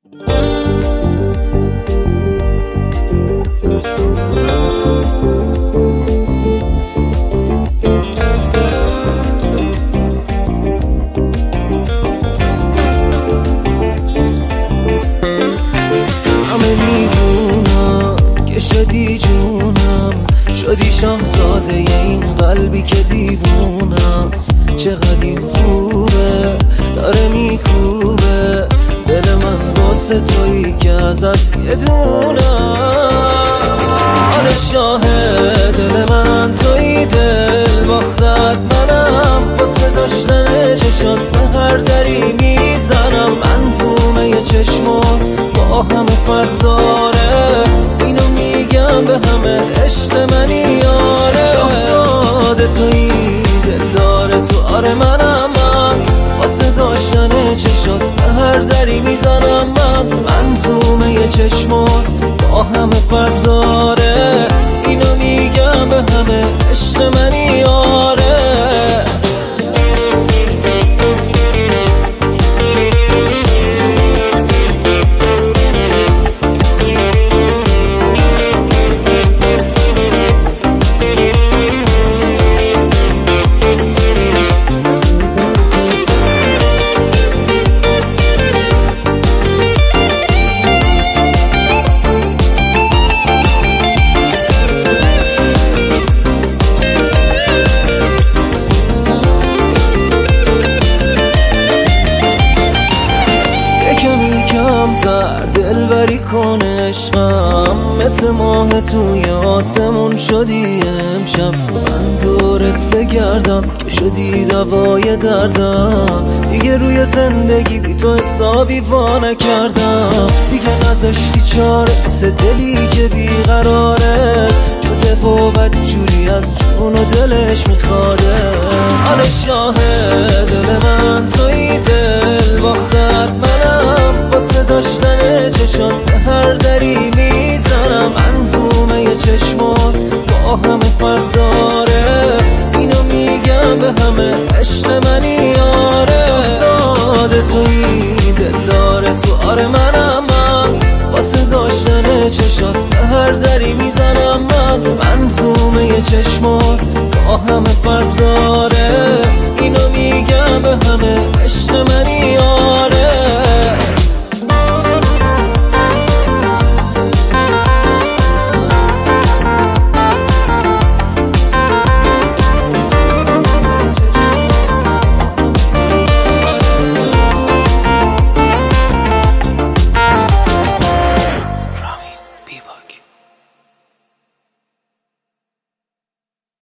همه میدونم که شدی جونم، شدی شاهزاده این قلبی که دیوونم. چقدر این خوبه داره میکوبه دل من واسه تویی که ازت یه دونم. آره شاهد دل من تویی، دل باختت منم، واسه داشتن چشات به هر دری میزنم. منظومه چشمات با همه فرق داره، اینو میگم به همه عشق منی یاره. شاهزاده تویی دل داره تو، آره منم من، واسه داشتن چشات به هر دری میزنم. من منظومه چشمات با همه فرق داره، اینو میگم به همه عشق منی یاره. کمتر دلبری کن عشقم، مثل ماه توی آسمون شدی امشب. من دورت بگردم که شدی دوای دردم، دیگه روی زندگی بی تو حسابی وا نکردم. دیگه نذاشتی چاره مثل دلی که بیقرارت شده و بدجوری از جون و دلش میخواره. آره شاهد دل من تویی، دل باختت منم، واسه داشتن چشات به هر دری میزنم. منظومه چشمات با همه فرق داره، اینو میگم به همه عشق منی یاره. شاهزاده تویی دل داره تو، آره منم من، واسه داشتن چشات به هر دری میزنم. من منظومه چشمات با همه فرق داره، اینو میگم به همه عشق منی یاره.